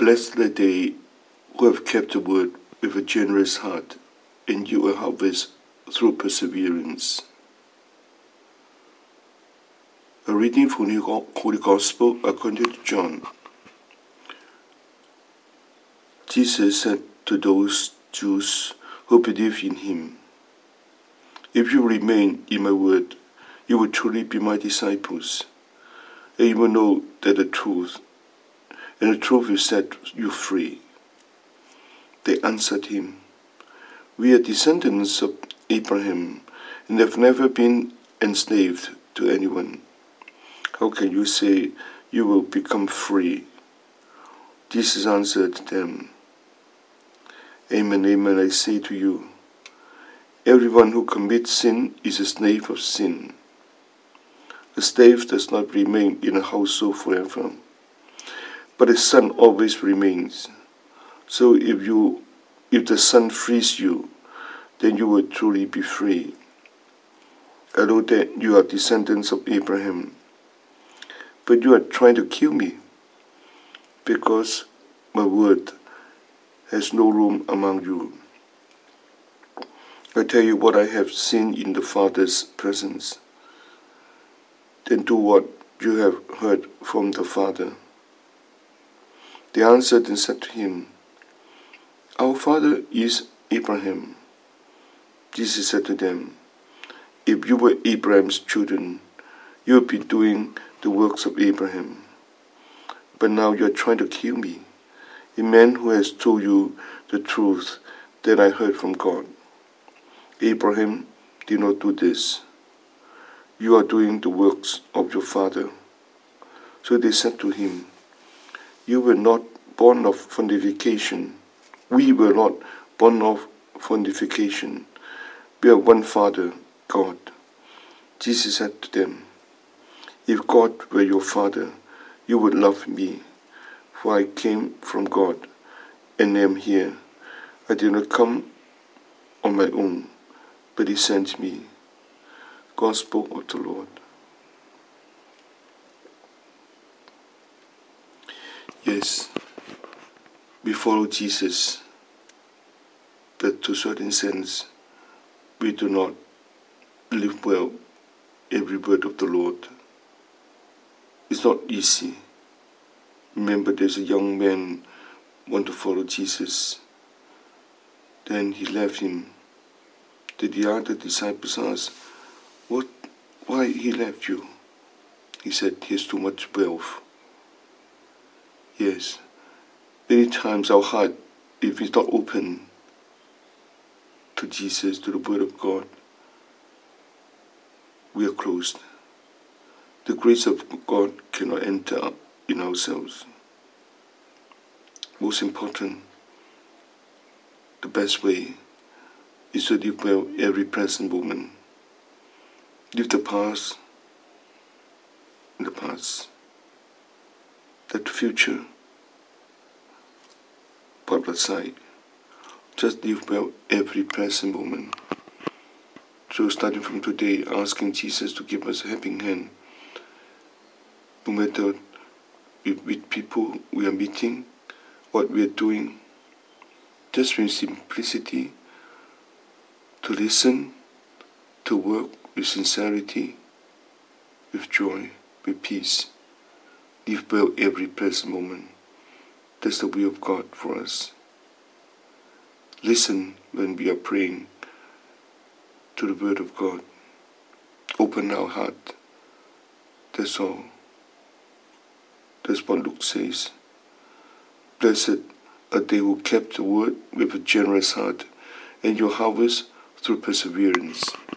Blessed are they who have kept the word with a generous heart, and you a harvest through perseverance. A reading from the Holy Gospel according to John. Jesus said to those Jews who believe in him, "If you remain in my word, you will truly be my disciples, and you will know that the truth, and the truth will set you free." They answered him, "We are descendants of Abraham and have never been enslaved to anyone. How can you say you will become free?" Jesus answered them, "Amen, amen, I say to you, everyone who commits sin is a slave of sin. A slave does not remain in a household forever, but a son always remains. So if the Son frees you, then you will truly be free. I know that you are descendants of Abraham, but you are trying to kill me, because my word has no room among you. I tell you what I have seen in the Father's presence. Then do what you have heard from the Father." They answered and said to him, "Our father is Abraham." Jesus said to them, "If you were Abraham's children, you would be doing the works of Abraham. But now you are trying to kill me, a man who has told you the truth that I heard from God. Abraham did not do this. You are doing the works of your father." So they said to him, "You were not born of fornication. We were not born of fornication. We have one Father, God." Jesus said to them, "If God were your Father, you would love me, for I came from God and am here. I did not come on my own, but he sent me." Gospel of the Lord. Yes, we follow Jesus, but to a certain sense, we do not live well every word of the Lord. It's not easy. Remember, there's a young man want to follow Jesus. Then he left him. The other disciples asked, why he left you? He said, he has too much wealth. Yes, many times our heart, if it's not open to Jesus, to the Word of God, we are closed. The grace of God cannot enter in ourselves. Most important, the best way is to live well every present moment. Leave the past in the past. Let the future put aside. Just live well every present moment. So starting from today, asking Jesus to give us a helping hand. No matter with people we are meeting, what we are doing, just with simplicity, to listen, to work with sincerity, with joy, with peace. Live well every present moment. That's the will of God for us. Listen when we are praying to the Word of God. Open our heart. That's all. That's what Luke says. Blessed are they who kept the word with a generous heart, and your harvest through perseverance.